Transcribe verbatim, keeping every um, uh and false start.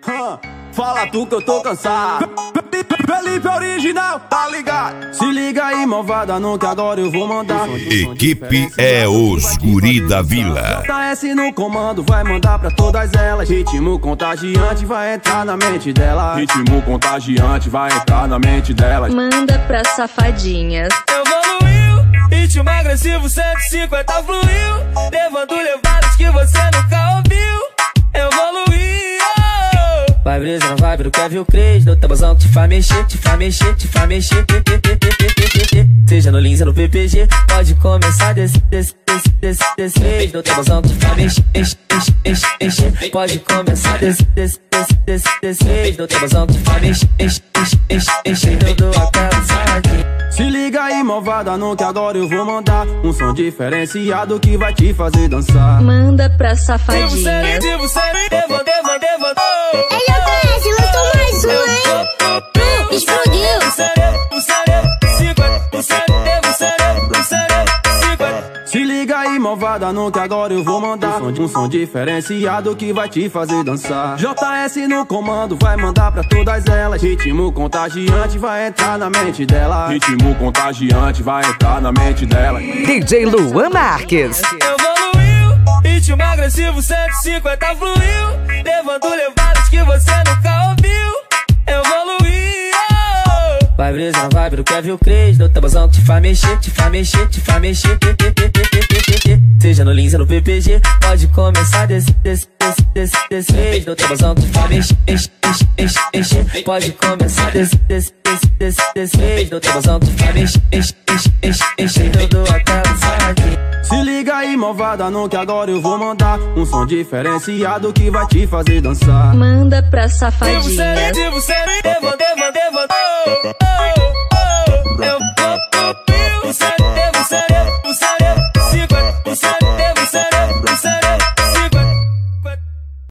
Fala tu que eu tô cansado. Felipe original, tá ligado? Se liga aí, malvada, não que agora eu vou mandar. Equipe é os guri da vila. J S no comando, vai mandar pra todas elas. Ritmo contagiante vai entrar na mente delas. Ritmo contagiante vai entrar na mente delas. Manda pra safadinhas. Evoluiu, ritmo agressivo cento e cinquenta fluiu, levando levadas que você nunca ouviu. Evoluiu. Vai brisa na vibe do Kevin Cres, no tabuzão que te faz mexer, te faz mexer, te faz mexer. Seja no Lins ou no P P G, pode começar desse, desse, desse, desse, desse vez. No tabuzão que te faz mexer, enche, enche, enche, enche. Pode começar desse, desse, desse, desse, desse vez. No tabuzão que te faz mexer, enche, enche, enche, enche. Eu dou aquela saque. Se liga aí, malvada, não que agora eu vou mandar um som diferenciado que vai te fazer dançar. Manda pra safadinhas. Devo ser, devo, devo, devo. Ei, J S, lançou mais um, hein? Explodiu. Se liga aí, malvada, não que agora eu vou mandar um som, um som diferenciado que vai te fazer dançar. J S no comando, vai mandar pra todas elas. Ritmo contagiante vai entrar na mente dela. Ritmo contagiante vai entrar na mente dela. D J Luan Marques. Evoluiu, ritmo agressivo cento e cinquenta fluiu, levando levadas que você nunca ouviu. Evoluiu. Vai brisa na vibe do Kevin Cres, no tabuzão que te faz mexer, te faz mexer, te faz mexer. Seja no Lins ou no P P G, pode começar desse, desse, desse, desse, desse vez. No tabuzão que te faz mexer, enche, enche, enche, enche. Pode começar desse, desse, desse, desse, desse vez. No tabuzão que te faz mexer, enche, enche, enche, enche. Eu dou aquela saque. Se liga aí, malvada, não que agora eu vou mandar um som diferenciado que vai te fazer dançar. Manda pra safadinhas. Devo ser, devo ser,